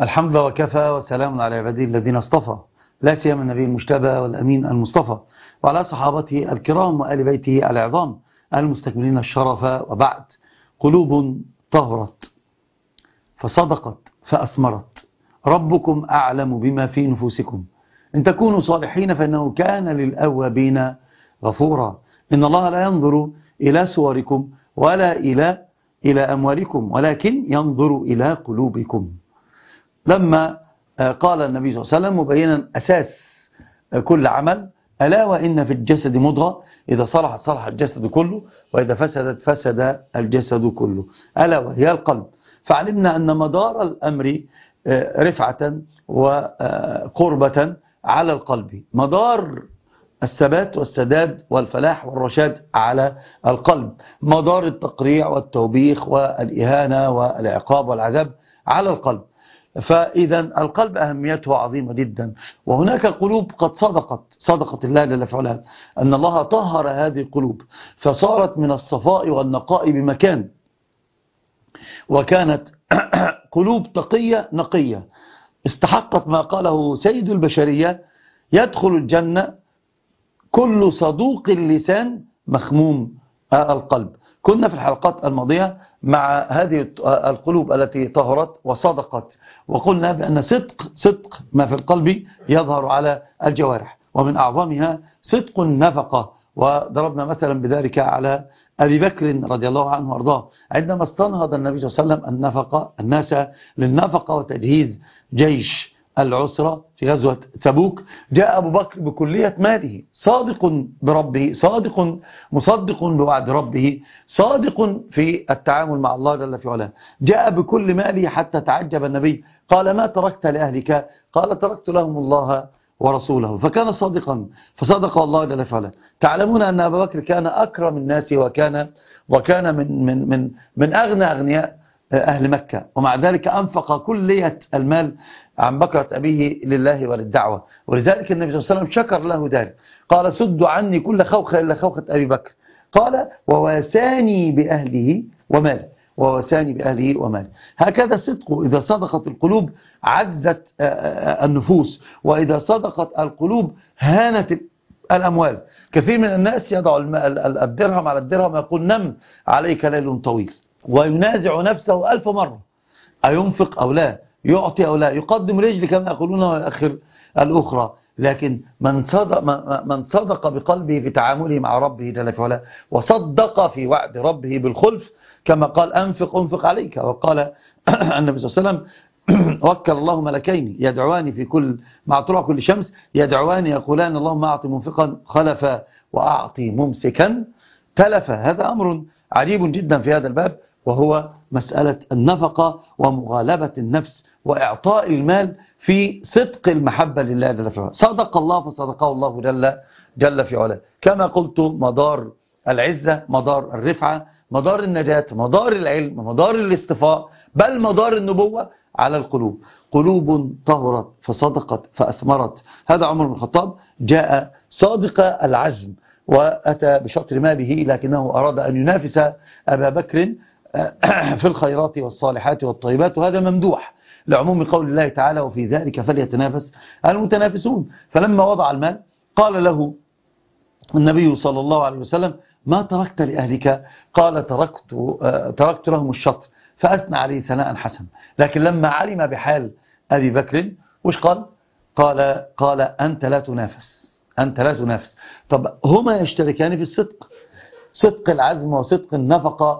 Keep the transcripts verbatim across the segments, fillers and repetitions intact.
الحمد لله وكفى وسلام على عباده الذين اصطفى، لا سيما النبي المجتبى والأمين المصطفى وعلى صحابته الكرام وآل بيته العظام المستكملين الشرف. وبعد، قلوب طهرت فصدقت فأثمرت، ربكم أعلم بما في نفوسكم، إن تكونوا صالحين فإنه كان للأوابين غفورا. إن الله لا ينظر إلى صوركم ولا إلى إلى أموالكم، ولكن ينظر إلى قلوبكم. لما قال النبي صلى الله عليه وسلم مبينا أساس كل عمل: ألا وإن في الجسد مضغة إذا صلحت صلح الجسد كله وإذا فسدت فسد الجسد كله، ألا وهي القلب. فعلمنا أن مدار الأمر رفعة وقربة على القلب، مدار الثبات والسداد والفلاح والرشاد على القلب، مدار التقريع والتوبيخ والإهانة والعقاب والعذاب على القلب. فإذا القلب أهميته عظيمة جدا، وهناك قلوب قد صدقت صدقت الله جل في علاه أن الله طهر هذه القلوب فصارت من الصفاء والنقاء بمكان، وكانت قلوب تقية نقية استحقت ما قاله سيد البشرية: يدخل الجنة كل صدوق اللسان مخموم القلب. كنا في الحلقات الماضية مع هذه القلوب التي طهرت وصدقت، وقلنا بأن صدق صدق ما في القلب يظهر على الجوارح، ومن أعظمها صدق النفقة. وضربنا مثلا بذلك على أبي بكر رضي الله عنه وارضاه، عندما استنهض النبي صلى الله عليه وسلم النفقة الناس للنفقة وتجهيز جيش العسرة في غزوة تبوك، جاء أبو بكر بكلية ماله، صادق بربه، صادق مصدق بوعد ربه، صادق في التعامل مع الله جل في علاه، جاء بكل ماله حتى تعجب النبي، قال: ما تركت لأهلك؟ قال: تركت لهم الله ورسوله. فكان صادقا فصدق الله جل في علاه. تعلمون أن أبا بكر كان أكرم الناس، وكان وكان من من من من أغنى أغنياء أهل مكة، ومع ذلك أنفق كلية المال عن بكرة أبيه لله وللدعوة، ولذلك النبي صلى الله عليه وسلم شكر له ذلك، قال: سدوا عني كل خوخة إلا خوخة أبي بكر، قال: وواساني بأهله وماله، وواساني بأهله وماله. هكذا الصدق، إذا صدقت القلوب عزت النفوس، وإذا صدقت القلوب هانت الأموال. كثير من الناس يضع الدرهم على الدرهم ويقول: نم عليك ليل طويل، وينازع نفسه ألف مرة: أينفق أو لا، يعطي أو لا، يقدم رجل كما يقولون ويأخر الأخرى. لكن من صدق, من صدق بقلبه في تعامله مع ربه جل في علاه، وصدق في وعد ربه بالخلف، كما قال: أنفق أنفق عليك. وقال النبي صلى الله عليه وسلم: وكل الله ملكين يدعواني في كل مع طلوع كل شمس، يدعواني يقولان: اللهم أعطي منفقا خلفا وأعطي ممسكا تلفا. هذا أمر عجيب جدا في هذا الباب، وهو مسألة النفقة ومغالبة النفس وإعطاء المال في صدق المحبة لله جل في علاه. صدق الله فصدقه الله جل, جل في علاه. كما قلت، مدار العزة، مدار الرفعة، مدار النجاة، مدار العلم، مدار الاصطفاء، بل مدار النبوة على القلوب. قلوب طهرت فصدقت فأثمرت. هذا عمر بن الخطاب جاء صادق العزم وأتى بشطر ماله، لكنه أراد أن ينافس أبا بكر في الخيرات والصالحات والطيبات، وهذا ممدوح لعموم قول الله تعالى: وفي ذلك فليتنافس المتنافسون. فلما وضع المال قال له النبي صلى الله عليه وسلم: ما تركت لأهلك؟ قال: تركت, تركت لهم الشطر، فأثنى عليه ثناء حسن. لكن لما علم بحال أبي بكر وش قال؟ قال قال أنت لا تنافس، أنت لا تنافس. طب هما يشتركان في الصدق، صدق العزم وصدق النفقة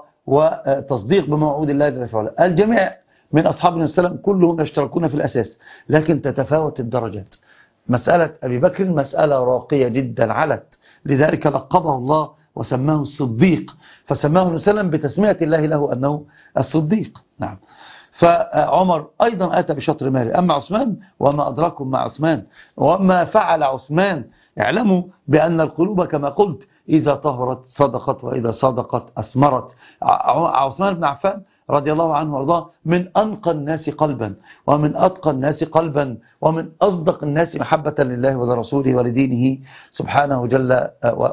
وتصديق بموعود الله جل في علاه. الجميع من أصحاب النبي صلى الله عليه وسلم كلهم يشتركون في الأساس، لكن تتفاوت الدرجات. مسألة أبي بكر مسألة راقية جدا علت، لذلك لقبه الله وسماه الصديق، فسماه النبي صلى الله عليه وسلم بتسمية الله له أنه الصديق. نعم. فعمر أيضا أتى بشطر ماله. أما عثمان وما أدراكم مع عثمان وما فعل عثمان، اعلموا بأن القلوب كما قلت إذا طهرت صدقت، وإذا صدقت أثمرت. عثمان بن عفان رضي الله عنه وارضاه من أنقى الناس قلبا، ومن أتقى الناس قلبا، ومن أصدق الناس محبة لله ولرسوله ولدينه سبحانه جل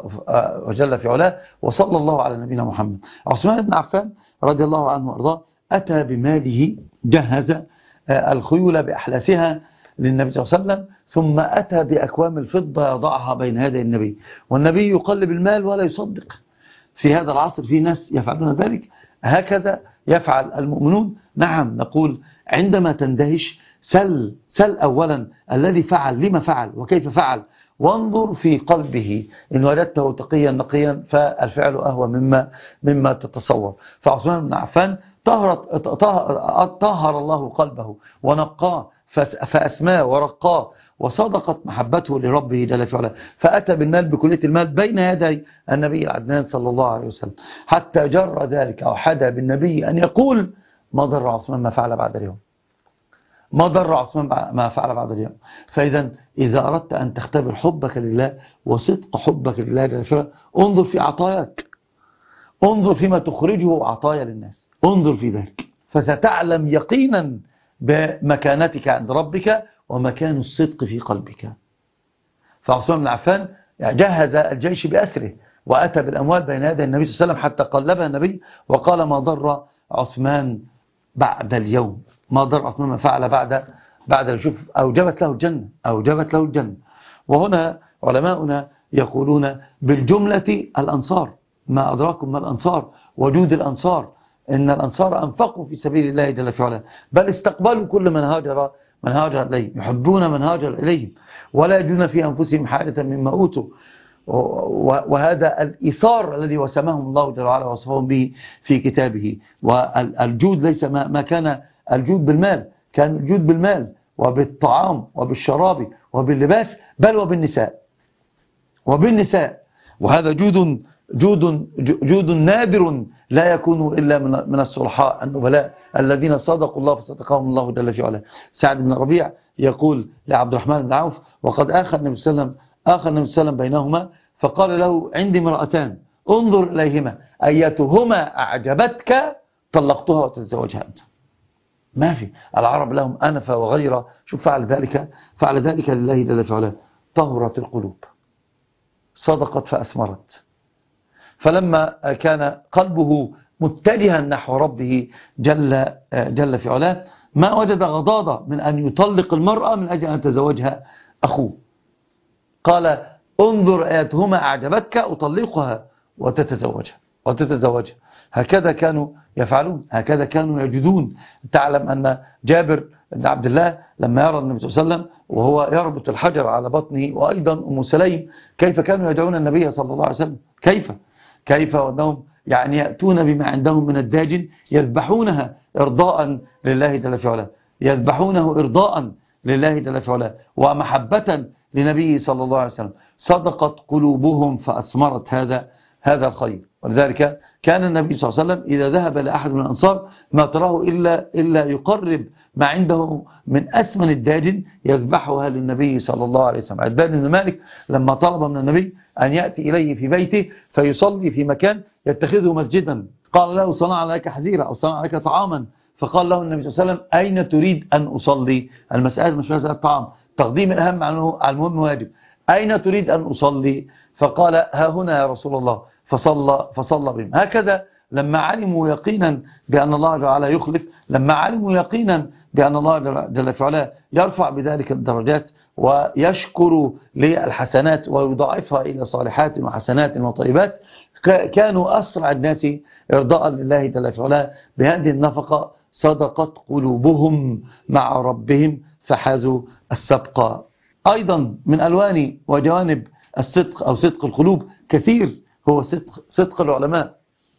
وجل في علاه. وصلى الله على نبينا محمد. عثمان بن عفان رضي الله عنه وارضاه أتى بماله، جهز الخيول بأحلاسها للنبي صلى الله عليه وسلم، ثم أتى بأكوام الفضة يضعها بين يدي النبي، والنبي يقلب المال ولا يصدق. في هذا العصر في ناس يفعلون ذلك، هكذا يفعل المؤمنون. نعم، نقول عندما تندهش سل, سل أولا الذي فعل لما فعل وكيف فعل، وانظر في قلبه، إن وجدته تقيا نقيا فالفعل أهوى مما, مما تتصور. فعثمان بن عفان طهر الله قلبه ونقاه فأسماه ورقاه، وصدقت محبته لربه جل في علاه، فأتى بالمال بكلية المال بين يدي النبي العدنان صلى الله عليه وسلم، حتى جر ذلك أو حدا بالنبي أن يقول: ما ضر عثمان ما فعل بعد اليوم، ما ضر عثمان ما فعل بعد اليوم. فإذا إذا أردت أن تختبر حبك لله وصدق حبك لله جل في علاه، انظر في عطاياك، انظر فيما تخرجه عطايا للناس، انظر في ذلك، فستعلم يقينا بمكانتك عند ربك ومكان الصدق في قلبك. فعثمان بن عفان جهز الجيش بأسره وأتى بالأموال بين يدي النبي صلى الله عليه وسلم، حتى قلبها النبي وقال: ما ضر عثمان بعد اليوم، ما ضر عثمان ما فعل بعد بعد الشوف، أوجبت له الجنة، أوجبت له الجنة. وهنا علماؤنا يقولون بالجملة الأنصار، ما أدراكم ما الأنصار وجود الأنصار، إن الأنصار أنفقوا في سبيل الله جل في علاه، بل استقبلوا كل من هاجر من هاجر إليهم، يحبون من هاجر إليهم ولا يجدون في أنفسهم حاجة مما أوتوا. وهذا الإيثار الذي وسمهم الله جل وعلا وصفهم به في كتابه. والجود ليس ما كان الجود بالمال، كان الجود بالمال وبالطعام وبالشراب وباللباس، بل وبالنساء وبالنساء وهذا جود جود جود نادر لا يكون إلا من الصلحاء النبلاء الذين صدقوا الله فصدقهم الله جل في علاه. سعد بن ربيع يقول لعبد الرحمن بن عوف: وقد آخى النبي صلى الله عليه وسلم آخى النبي صلى الله عليه وسلم بينهما، فقال له: عندي امرأتان انظر إليهما، أيتهما أعجبتك طلقتها وتتزوجها أنت. ما في، العرب لهم أنفة وغيرة. شوف فعل ذلك، فعل ذلك لله جل في علاه. طهرت القلوب، صدقت فأثمرت. فلما كان قلبه متجها نحو ربه جل, جل في علاه، ما وجد غضاضة من أن يطلق المرأة من أجل أن تزوجها أخوه. قال: انظر أيتهما أعجبتك أطلقها وتتزوجها وتتزوجها. هكذا كانوا يفعلون، هكذا كانوا يجدون. تعلم أن جابر بن عبد الله لما يرى النبي صلى الله عليه وسلم وهو يربط الحجر على بطنه، وأيضا أم سليم، كيف كانوا يدعون النبي صلى الله عليه وسلم، كيف كيف وأنهم يعني يأتون بما عندهم من الداجن يذبحونها إرضاء لله جل في علاه، يذبحونه إرضاء لله جل في علاه ومحبة لنبيه صلى الله عليه وسلم. صدقت قلوبهم فأثمرت هذا هذا الخير. ولذلك كان النبي صلى الله عليه وسلم إذا ذهب لأحد من الأنصار ما تراه إلا, إلا يقرب ما عنده من أثمن الداجن يذبحها للنبي صلى الله عليه وسلم. عتبان بن مالك لما طلب من النبي أن يأتي إليه في بيته فيصلي في مكان يتخذه مسجدا، قال له: صنع لك حزيرة أو صنع لك طعاما، فقال له النبي صلى الله عليه وسلم: أين تريد أن أصلي؟ المسألة مش مسألة طعام، تقديم الأهم على المهم واجب. أين تريد أن أصلي؟ فقال: ها هنا يا رسول الله، فصلى فصلى بهم. هكذا لما علموا يقينا بأن الله جل وعلا يخلف، لما علموا يقينا بأن الله جل وعلا يرفع بذلك الدرجات ويشكر للحسنات ويضاعفها إلى صالحات وحسنات وطيبات، كانوا أسرع الناس إرضاء لله جل وعلا بهذه النفقة. صدقت قلوبهم مع ربهم فحازوا السبق. أيضا من ألوان وجوانب الصدق أو صدق القلوب كثير، هو صدق, صدق العلماء،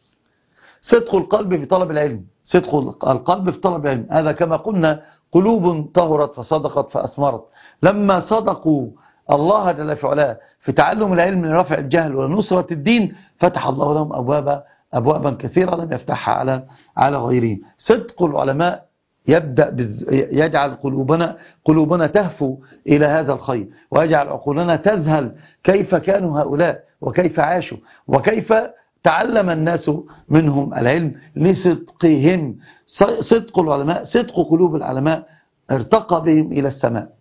صدق القلب في طلب العلم، صدق القلب في طلب العلم. هذا كما قلنا قلوب طهرت فصدقت فأثمرت. لما صدقوا الله جل في علاه في تعلم العلم لرفع الجهل ونصرة الدين، فتح الله لهم أبواب أبوابا كثيرة لم يفتحها على على غيرهم. صدق العلماء يبدأ بز... يجعل قلوبنا قلوبنا تهفو إلى هذا الخير، ويجعل عقولنا تذهل كيف كانوا هؤلاء وكيف عاشوا وكيف تعلم الناس منهم العلم لصدقهم. صدق العلماء، صدق قلوب العلماء ارتقى بهم إلى السماء.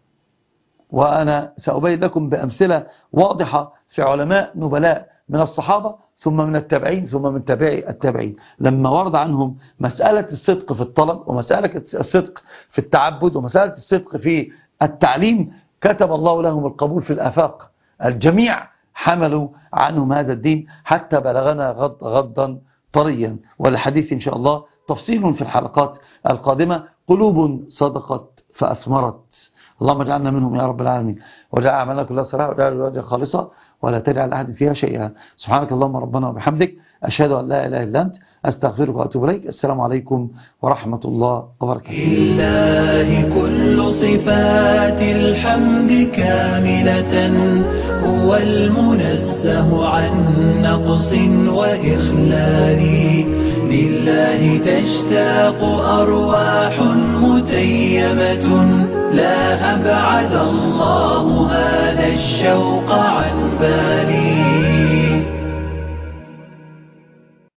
وأنا سأبين لكم بأمثلة واضحة في علماء نبلاء من الصحابة ثم من التابعين ثم من تابعي التابعين. لما ورد عنهم مسألة الصدق في الطلب ومسألة الصدق في التعبد ومسألة الصدق في التعليم كتب الله لهم القبول في الآفاق. الجميع حملوا عنهم هذا الدين حتى بلغنا غض غضا طريا. والحديث إن شاء الله تفصيل في الحلقات القادمة. قلوب صدقت فأثمرت، اللهم اجعلنا منهم يا رب العالمين، واجعل أعمالنا كلها صلاح، واجعل الوجه خالصة ولا تجعل أحد فيها شيئا. سبحانك اللهم ربنا وبحمدك، أشهد أن لا إله إلا أنت، أستغفرك وأتوب إليك. السلام عليكم ورحمة الله وبركاته. لله كل صفات الحمد كاملة، هو المنزه عن نقص وإخلال. لله تشتاق أرواح متيمة، لا أبعد الله هذا الشوق عن